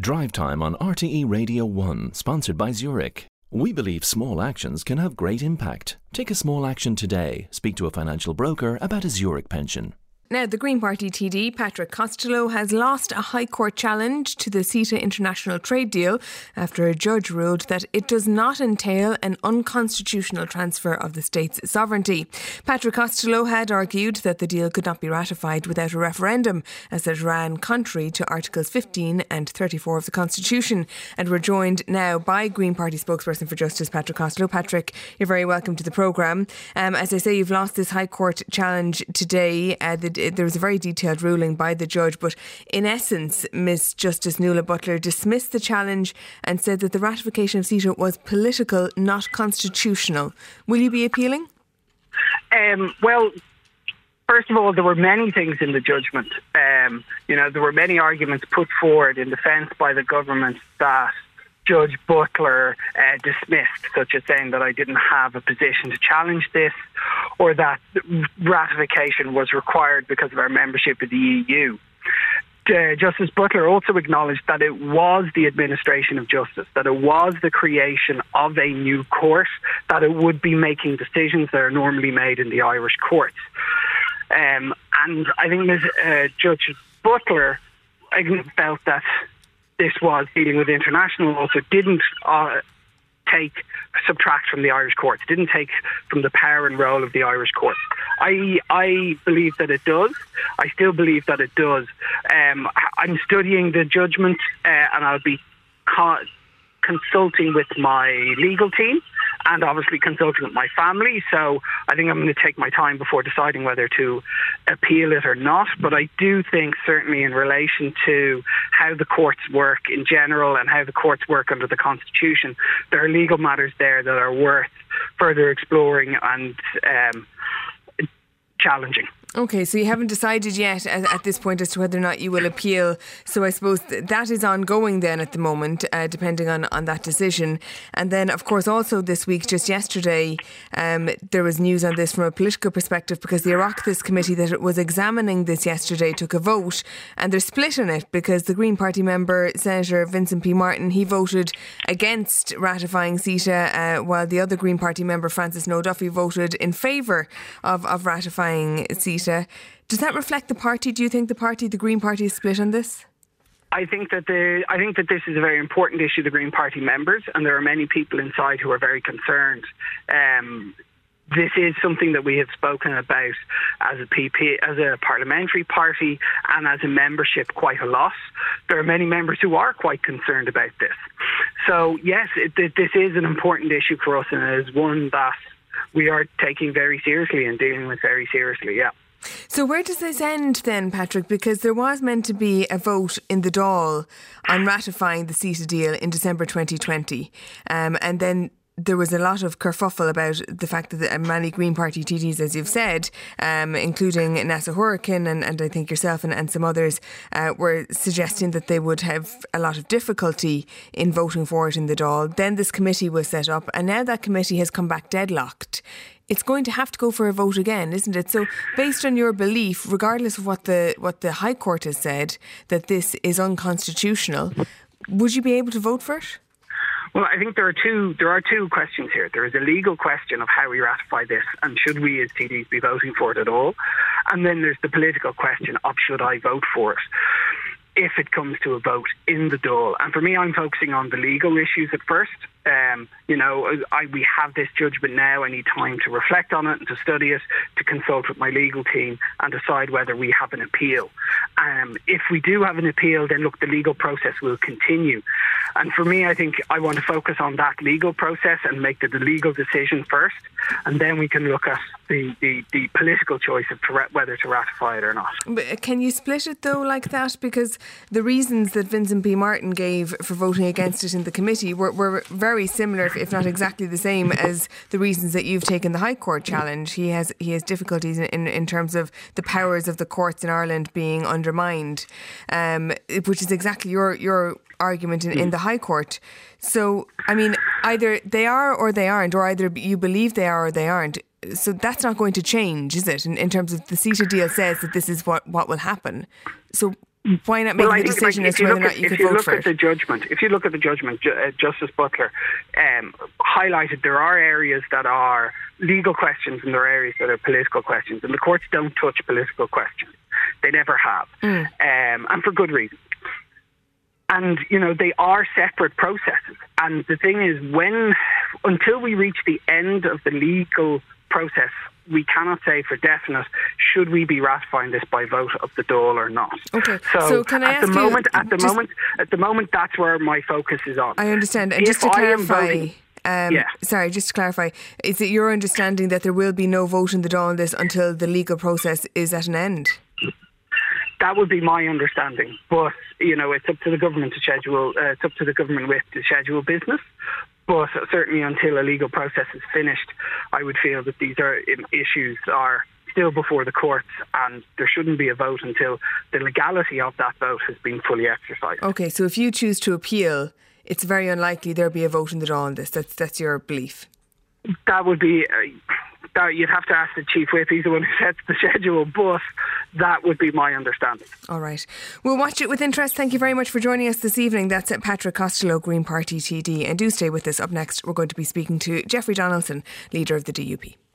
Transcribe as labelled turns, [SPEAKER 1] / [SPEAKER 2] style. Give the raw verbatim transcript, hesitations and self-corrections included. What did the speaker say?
[SPEAKER 1] Drive Time on R T E Radio one, sponsored by Zurich. We believe small actions can have great impact. Take a small action today. Speak to a financial broker about a Zurich pension.
[SPEAKER 2] Now, the Green Party T D, Patrick Costello, has lost a High Court challenge to the CETA international trade deal after a judge ruled that it does not entail an unconstitutional transfer of the state's sovereignty. Patrick Costello had argued that the deal could not be ratified without a referendum, as it ran contrary to Articles fifteen and thirty-four of the Constitution. And we're joined now by Green Party spokesperson for Justice, Patrick Costello. Patrick, you're very welcome to the programme. Um, as I say, you've lost this High Court challenge today. Uh, the There was a very detailed ruling by the judge, but in essence, Miss Justice Nuala Butler dismissed the challenge and said that the ratification of CETA was political, not constitutional. Will you be appealing?
[SPEAKER 3] Um, well, first of all, there were many things in the judgment. Um, you know, there were many arguments put forward in defence by the government that Judge Butler uh, dismissed, such as saying that I didn't have a position to challenge this, or that ratification was required because of our membership of the E U. Uh, Justice Butler also acknowledged that it was the administration of justice, that it was the creation of a new court, that it would be making decisions that are normally made in the Irish courts. Um, and I think Miz Uh, Judge Butler felt that this was dealing with international law, so didn't uh, take, subtract from the Irish courts, didn't take from the power and role of the Irish courts. I I believe that it does. I still believe that it does. Um, I'm studying the judgment uh, and I'll be co- consulting with my legal team and obviously consulting with my family. So I think I'm going to take my time before deciding whether to appeal it or not. But I do think certainly in relation to how the courts work in general and how the courts work under the Constitution, there are legal matters there that are worth further exploring and um, challenging.
[SPEAKER 2] Okay, so you haven't decided yet at, at this point as to whether or not you will appeal. So I suppose th- that is ongoing then at the moment, uh, depending on, on that decision. And then, of course, also this week, just yesterday, um, there was news on this from a political perspective because the Oireachtas committee that was examining this yesterday took a vote and they're split on it because the Green Party member, Senator Vincent P. Martin, he voted against ratifying CETA uh, while the other Green Party member, Francis No Duffy, voted in favour of, of ratifying CETA. Does that reflect the party? Do you think the party, the Green Party, is split on this?
[SPEAKER 3] I think that the I think that this is a very important issue to the Green Party members, and there are many people inside who are very concerned. Um, this is something that we have spoken about as a P P, as a parliamentary party, and as a membership quite a lot. There are many members who are quite concerned about this. So yes, it, this is an important issue for us, and it is one that we are taking very seriously and dealing with very seriously. Yeah.
[SPEAKER 2] So where does this end then, Patrick? Because there was meant to be a vote in the Dáil on ratifying the CETA deal in December twenty twenty. Um, and then there was a lot of kerfuffle about the fact that many Green Party T Ds, as you've said, um, including Neasa Hurricane and, and I think yourself and, and some others, uh, were suggesting that they would have a lot of difficulty in voting for it in the Dáil. Then this committee was set up and now that committee has come back deadlocked. It's going to have to go for a vote again, isn't it? So based on your belief, regardless of what the what the High Court has said, that this is unconstitutional, would you be able to vote for it?
[SPEAKER 3] Well, I think there are two there are two questions here. There is a legal question of how we ratify this and should we as T Ds be voting for it at all? And then there's the political question of should I vote for it if it comes to a vote in the Dáil. And for me, I'm focusing on the legal issues at first. Um, you know, I, we have this judgment now. I need time to reflect on it and to study it, to consult with my legal team and decide whether we have an appeal. Um, if we do have an appeal, then look, the legal process will continue. And for me, I think I want to focus on that legal process and make the, the legal decision first, and then we can look at the, the, the political choice of to, whether to ratify it or not.
[SPEAKER 2] But can you split it though like that? Because the reasons that Vincent P. Martin gave for voting against it in the committee were, were very similar, if not exactly the same, as the reasons that you've taken the High Court challenge. He has he has difficulties in, in, in terms of the powers of the courts in Ireland being undermined, um, which is exactly your your argument in, in the High Court. So, I mean, either they are or they aren't, or either you believe they are or they aren't. So that's not going to change, is it? In, in terms of the CETA deal says that this is what, what will happen. So Why not make
[SPEAKER 3] well,
[SPEAKER 2] a decision like, as to whether or not you could vote for it?
[SPEAKER 3] If you look at the judgment, if you look at the judgment, uh, Justice Butler um, highlighted there are areas that are legal questions and there are areas that are political questions, and the courts don't touch political questions. They never have, mm. um, and for good reason. And, you know, they are separate processes. And the thing is, when until we reach the end of the legal process, we cannot say for definite should we be ratifying this by vote of the Dáil or not.
[SPEAKER 2] Okay. So, so can I
[SPEAKER 3] at
[SPEAKER 2] ask
[SPEAKER 3] the moment,
[SPEAKER 2] you,
[SPEAKER 3] at the moment, at the moment, that's where my focus is on.
[SPEAKER 2] I understand. And
[SPEAKER 3] if
[SPEAKER 2] just to
[SPEAKER 3] I
[SPEAKER 2] clarify,
[SPEAKER 3] voting,
[SPEAKER 2] um,
[SPEAKER 3] yeah.
[SPEAKER 2] sorry, just to clarify, is it your understanding that there will be no vote in the Dáil on this until the legal process is at an end?
[SPEAKER 3] That would be my understanding, but you know, it's up to the government to schedule. Uh, it's up to the government with to schedule business. But certainly, until a legal process is finished, I would feel that these are issues are still before the courts, and there shouldn't be a vote until the legality of that vote has been fully exercised.
[SPEAKER 2] Okay, so if you choose to appeal, it's very unlikely there'll be a vote in the Dáil on this. That's that's your belief.
[SPEAKER 3] That would be. Uh, That you'd have to ask the Chief Whip, he's the one who sets the schedule, but that would be my understanding.
[SPEAKER 2] All right. We'll watch it with interest. Thank you very much for joining us this evening. That's Patrick Costello, Green Party T D. And do stay with us. Up next, we're going to be speaking to Jeffrey Donaldson, leader of the D U P.